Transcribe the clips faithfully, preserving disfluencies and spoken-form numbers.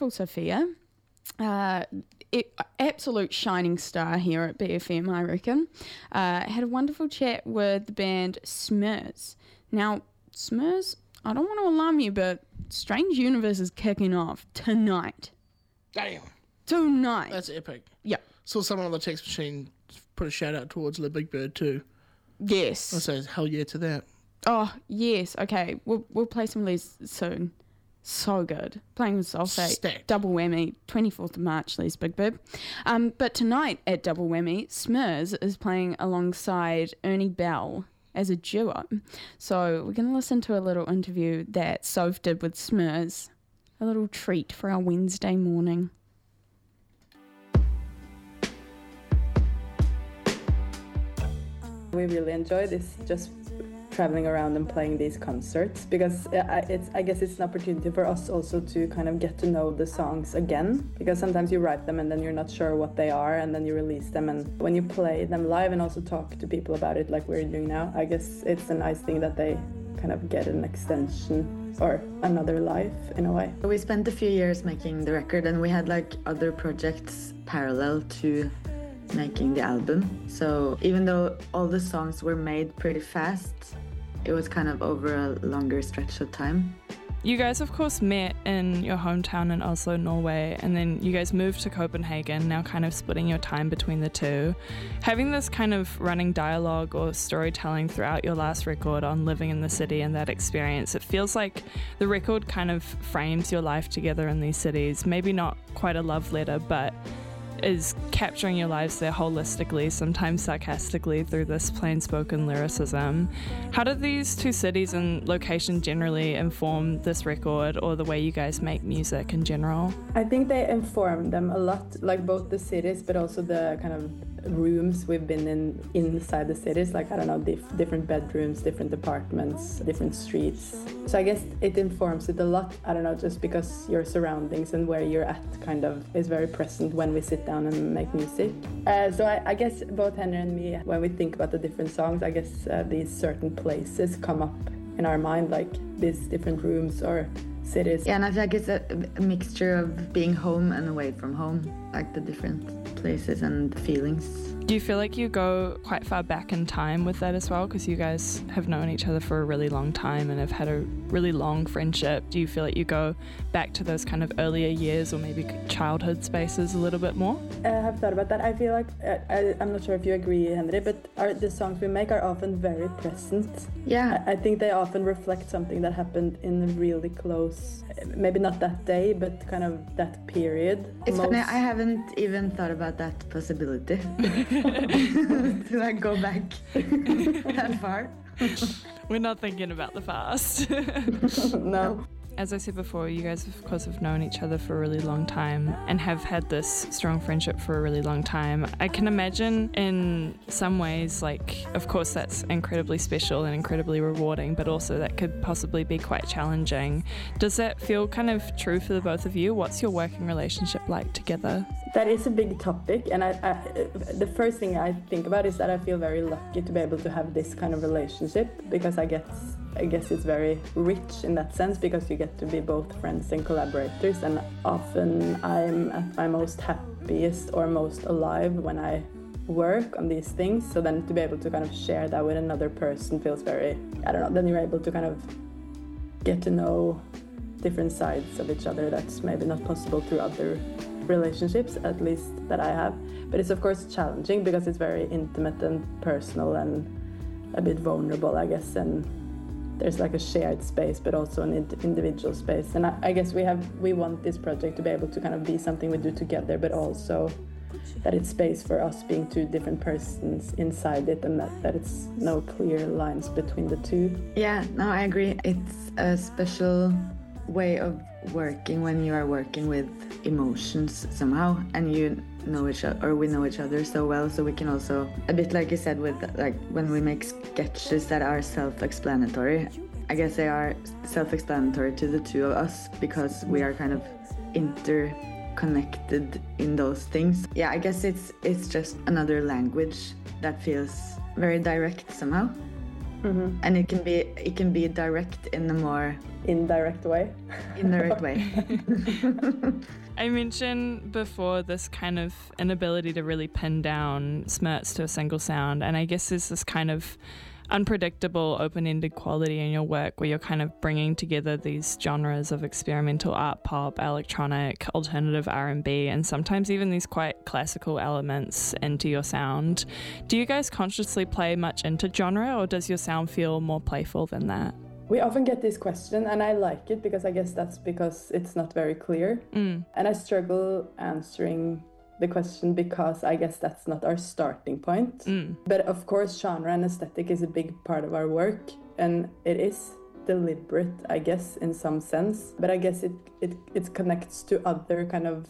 beautiful Sophia. Uh, it, absolute shining star here at B F M, I reckon. Uh, had a wonderful chat with the band Smurs. Now, Smurs, I don't want to alarm you, but Strange Universe is kicking off tonight. Damn. Tonight. That's epic. Yeah. Saw someone on the text machine put a shout out towards Le Big Bird too. Yes. I say hell yeah to that. Oh, yes. Okay. We'll we'll play some of these soon. So good. Playing with Sulfate. Stacked. Double whammy. twenty-fourth of March, Les Big Bird. Um, but tonight at Double Whammy, Smurs is playing alongside Ernie Bell as a duo. So we're going to listen to a little interview that Soph did with Smurs. A little treat for our Wednesday morning. We really enjoy this, just traveling around and playing these concerts, because it's, I guess it's an opportunity for us also to kind of get to know the songs again, because sometimes you write them and then you're not sure what they are, and then you release them, and when you play them live and also talk to people about it like we're doing now, I guess it's a nice thing that they kind of get an extension or another life in a way. We spent a few years making the record, and we had like other projects parallel to making the album. So even though all the songs were made pretty fast, it was kind of over a longer stretch of time. You guys, of course, met in your hometown in Oslo, Norway, and then you guys moved to Copenhagen, now kind of splitting your time between the two. Having this kind of running dialogue or storytelling throughout your last record on living in the city and that experience, it feels like the record kind of frames your life together in these cities. Maybe not quite a love letter, but is capturing your lives there holistically, sometimes sarcastically, through this plain-spoken lyricism. How do these two cities and location generally inform this record or the way you guys make music in general? I think they inform them a lot, like both the cities but also the kind of rooms we've been in inside the cities, like I don't know, dif- different bedrooms, different apartments, different streets. So I guess it informs it a lot, I don't know, just because your surroundings and where you're at kind of is very present when we sit down and make music. Uh, so I, I guess both Henry and me, when we think about the different songs, I guess uh, these certain places come up in our mind, like these different rooms or cities. Yeah, and I feel like it's a, a mixture of being home and away from home, like the different places and feelings. Do you feel like you go quite far back in time with that as well? Because you guys have known each other for a really long time and have had a really long friendship. Do you feel like you go back to those kind of earlier years or maybe childhood spaces a little bit more? I have thought about that. I feel like, uh, I, I'm not sure if you agree, Henry, but our, the songs we make are often very present. Yeah. I, I think they often reflect something that happened in a really close, maybe not that day, but kind of that period. It's Most... funny, I haven't even thought about that possibility. To like go back that far. We're not thinking about the past. No. As I said before, you guys, of course, have known each other for a really long time and have had this strong friendship for a really long time. I can imagine in some ways, like, of course, that's incredibly special and incredibly rewarding, but also that could possibly be quite challenging. Does that feel kind of true for the both of you? What's your working relationship like together? That is a big topic, and I, I, the first thing I think about is that I feel very lucky to be able to have this kind of relationship, because I guess I guess it's very rich in that sense, because you get to be both friends and collaborators, and often I'm at my most happiest or most alive when I work on these things. So then to be able to kind of share that with another person feels very, I don't know, then you're able to kind of get to know different sides of each other that's maybe not possible through other relationships, at least that I have. But it's of course challenging because it's very intimate and personal and a bit vulnerable, I guess, and there's like a shared space but also an individual space. And I, I guess we have we want this project to be able to kind of be something we do together, but also that it's space for us being two different persons inside it, and that, that it's no clear lines between the two. Yeah, no, I agree. It's a special way of working when you are working with emotions somehow, and you know each other, or we know each other so well, so we can also, a bit like you said, with like when we make sketches that are self-explanatory, I guess they are self-explanatory to the two of us because we are kind of interconnected in those things. Yeah, I guess it's it's just another language that feels very direct somehow. Mm-hmm. and it can be it can be direct in a more Indirect way. indirect way. I mentioned before this kind of inability to really pin down smirts to a single sound, and I guess there's this kind of unpredictable open-ended quality in your work where you're kind of bringing together these genres of experimental art pop, electronic, alternative R and B, and sometimes even these quite classical elements into your sound. Do you guys consciously play much into genre, or does your sound feel more playful than that? We often get this question, and I like it because I guess that's because it's not very clear. Mm. And I struggle answering the question because I guess that's not our starting point. Mm. But of course, genre and aesthetic is a big part of our work, and it is deliberate, I guess, in some sense. But I guess it, it, it connects to other kind of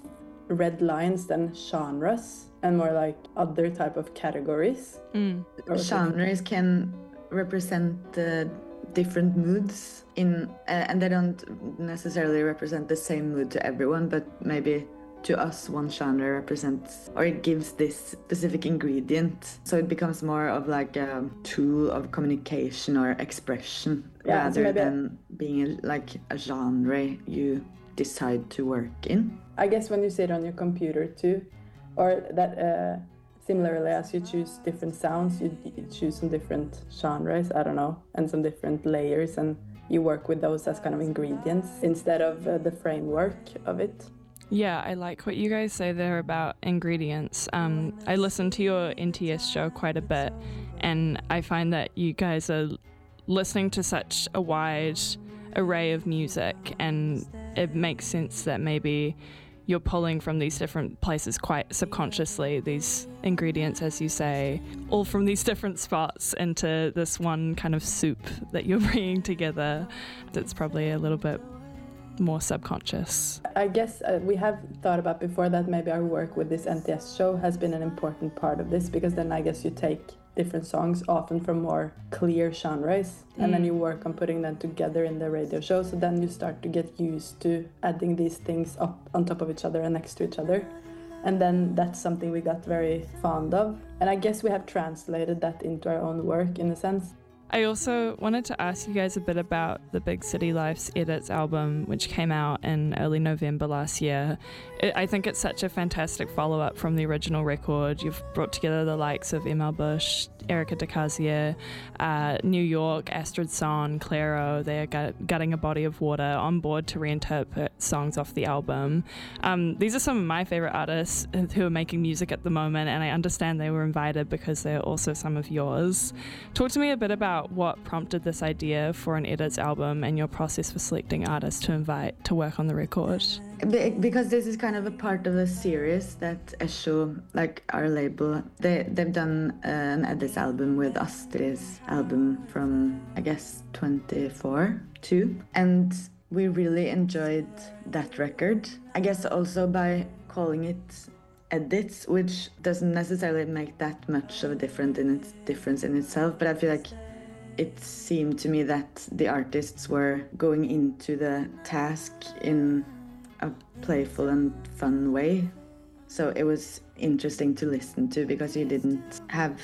red lines than genres and more like other type of categories. Mm. Genres can represent the different moods in, uh, and they don't necessarily represent the same mood to everyone, but maybe to us one genre represents, or it gives this specific ingredient, so it becomes more of like a tool of communication or expression, yeah, rather so than being a, like a genre you decide to work in. I guess when you sit on your computer too, or that uh, similarly as you choose different sounds, you, you choose some different genres, I don't know, and some different layers, and you work with those as kind of ingredients instead of uh, the framework of it. Yeah, I like what you guys say there about ingredients. Um, I listen to your N T S show quite a bit, and I find that you guys are listening to such a wide array of music, and it makes sense that maybe you're pulling from these different places quite subconsciously, these ingredients, as you say, all from these different spots into this one kind of soup that you're bringing together. That's probably a little bit more subconscious. I guess uh, we have thought about before that maybe our work with this N T S show has been an important part of this, because then I guess you take different songs, often from more clear genres, and mm. then you work on putting them together in the radio show, so then you start to get used to adding these things up on top of each other and next to each other. And then that's something we got very fond of. And I guess we have translated that into our own work in a sense. I also wanted to ask you guys a bit about the Big City Life's Edits album, which came out in early November last year. It, I think it's such a fantastic follow-up from the original record. You've brought together the likes of Emma Bush, Erica DeCazier, uh, New York, Astrid Son, Clairo. They're gut- gutting a body of water on board to reinterpret songs off the album. Um, these are some of my favorite artists who are making music at the moment, and I understand they were invited because they're also some of yours. Talk to me a bit about what prompted this idea for an Edits album and your process for selecting artists to invite to work on the record. Be- because this is kind of a part of a series that Esho, like our label, they, they've done uh, an Edits album with Astrid's album from, I guess, twenty-four too. And we really enjoyed that record. I guess also by calling it Edits, which doesn't necessarily make that much of a difference in its difference in itself, but I feel like it seemed to me that the artists were going into the task in a playful and fun way. So it was interesting to listen to because you didn't have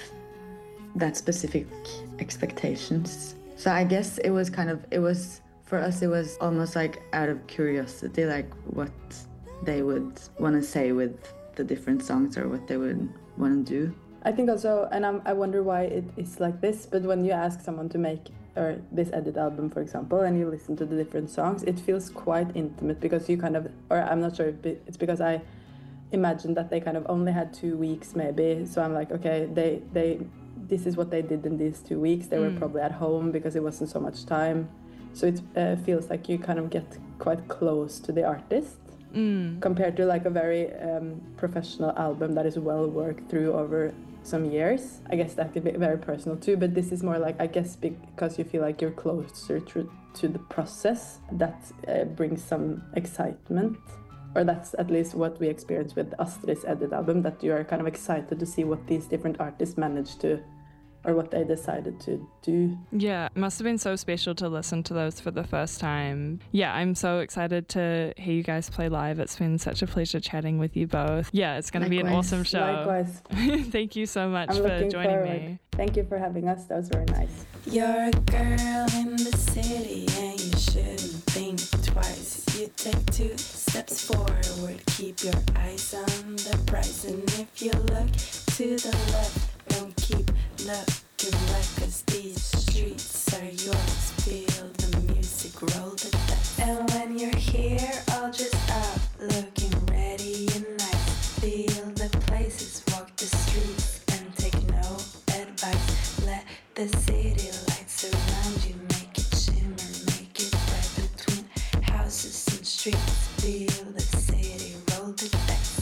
that specific expectations. So I guess it was kind of, it was, for us, it was almost like out of curiosity, like what they would want to say with the different songs or what they would want to do. I think also, and I'm, I wonder why it is like this, but when you ask someone to make or this edit album, for example, and you listen to the different songs, it feels quite intimate because you kind of, or I'm not sure if it's because I imagine that they kind of only had two weeks maybe, so I'm like, okay, they, they, this is what they did in these two weeks. They mm. were probably at home because it wasn't so much time. So it uh, feels like you kind of get quite close to the artist. Mm. Compared to like a very um, professional album that is well worked through over some years. I guess that could be very personal too, but this is more like, I guess because you feel like you're closer to, to the process, that uh, brings some excitement, or that's at least what we experienced with Astrid's edit album, that you are kind of excited to see what these different artists managed to or what they decided to do. Yeah, it must have been so special to listen to those for the first time. Yeah, I'm so excited to hear you guys play live. It's been such a pleasure chatting with you both. Yeah, it's going to be an awesome show. Likewise. Thank you so much I'm for looking joining forward. me. Thank you for having us. That was very nice. You're a girl in the city and you shouldn't think twice. You take two steps forward, keep your eyes on the prize. And if you look to the left, don't keep looking right, 'cause these streets are yours. Feel the music, roll the dice. And when you're here, all just up, looking ready and nice. Feel the places, walk the streets, and take no advice. Let the city lights around you make it shimmer, make it bright between houses and streets. Feel the city, roll the dice.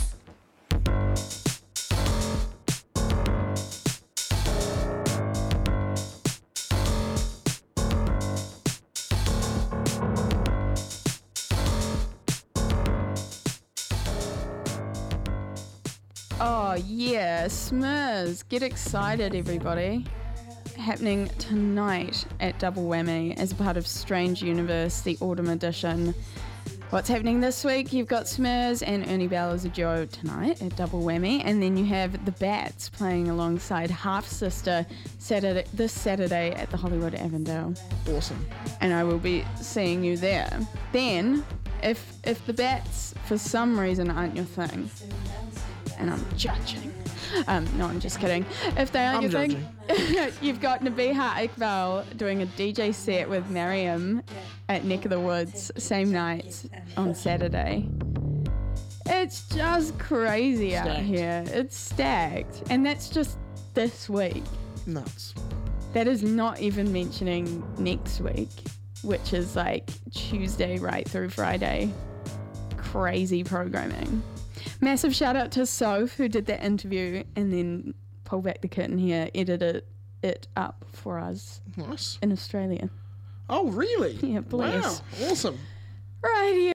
Oh yeah, Smurs, get excited everybody. Happening tonight at Double Whammy as part of Strange Universe, the autumn edition. What's happening this week? You've got Smurs and Ernie Bell as a duo tonight at Double Whammy, and then you have the Bats playing alongside Half Sister Saturday, this Saturday at the Hollywood Avondale. Awesome. And I will be seeing you there. Then, if if the Bats for some reason aren't your thing, and I'm judging. Um, no, I'm just kidding. If they aren't I'm your thing, you've got Nabiha Iqbal doing a D J set with Mariam at Neck of the Woods, same night on Saturday. It's just crazy out Stacked. here. It's stacked. And that's just this week. Nuts. That is not even mentioning next week, which is like Tuesday right through Friday. Crazy programming. Massive shout out to Soph, who did that interview and then pull back the curtain here, edited it up for us Nice. in Australia. Oh, really? Yeah, bless. Wow. Awesome. Right here.